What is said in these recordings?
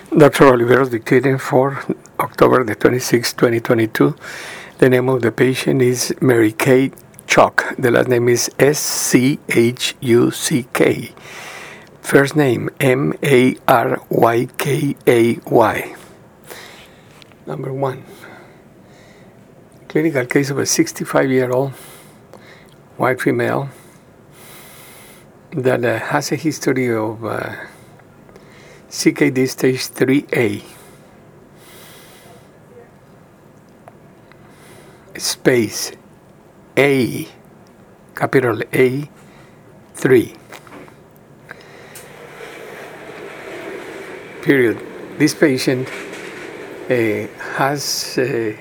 Dr. Oliveros dictating for October the 26th, 2022. The name of the patient is Mary Kay Chuck. The last name is Schuck. First name Marykkay. Number 1. Clinical case of a 65-year-old white female that has a history of CKD stage 3A, space A, capital A, 3. Period. This patient has a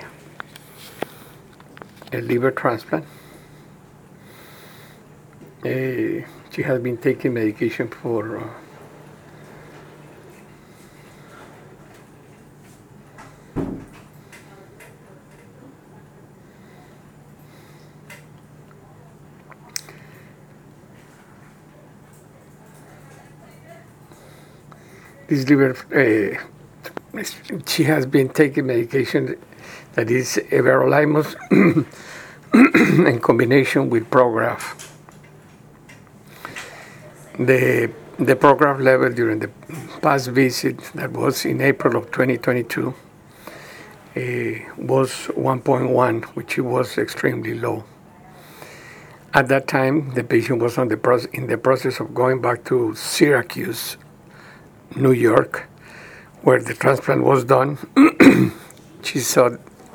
liver transplant. She has been taking medication for this liver. She has been taking medication that is everolimus in combination with Prograf. The Prograf level during the past visit, that was in April of 2022, was 1.1, which was extremely low. At that time, the patient was in the process of going back to Syracuse, New York, where the transplant was done. She saw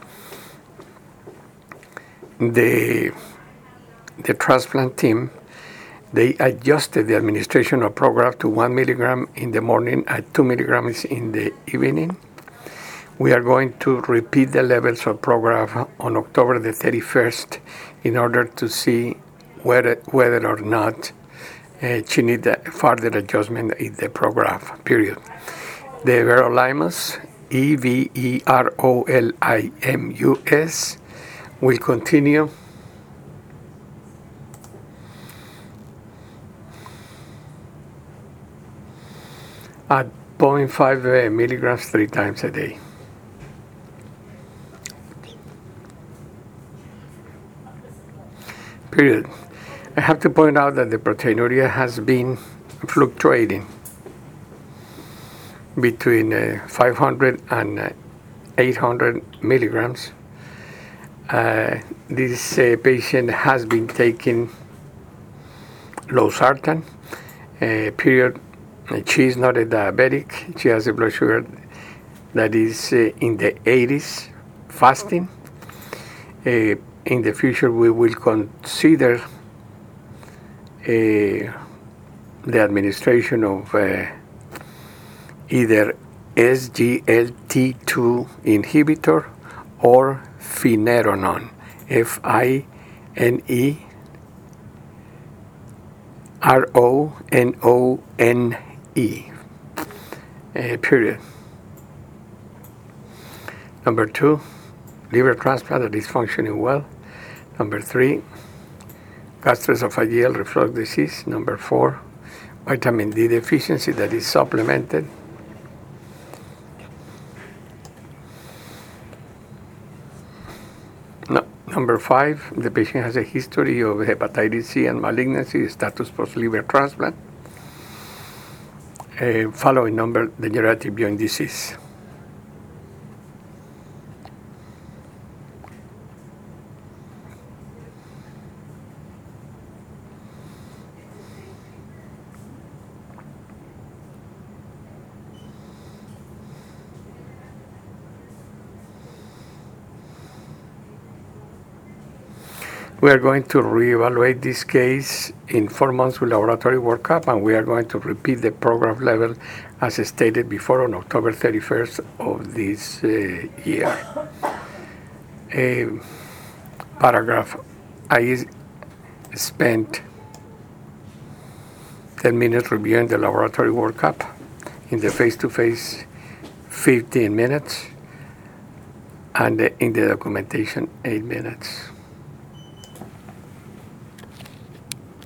the transplant team. They adjusted the administration of Prograf to 1 milligram in the morning and 2 milligrams in the evening. We are going to repeat the levels of Prograf on October the 31st in order to see whether or not she needs further adjustment in the Prograf, period. The everolimus, Everolimus, will continue at 0.5 milligrams 3 times a day. Period. I have to point out that the proteinuria has been fluctuating between 500 and 800 milligrams. This patient has been taking losartan, period. She is not a diabetic. She has a blood sugar that is in the 80s, fasting. In the future, we will consider the administration of either SGLT2 inhibitor or finerenone, FINERONE. Period. Number 2, liver transplant that is functioning well. Number 3, gastroesophageal reflux disease. Number 4, vitamin D deficiency that is supplemented. Number 5, the patient has a history of hepatitis C and malignancy, status post-liver transplant, following degenerative joint disease. We are going to reevaluate this case in 4 months with laboratory workup, and we are going to repeat the Prograf level as stated before on October 31st of this year. Paragraph. I spent 10 minutes reviewing the laboratory workup. In the face-to-face, 15 minutes. And in the documentation, 8 minutes.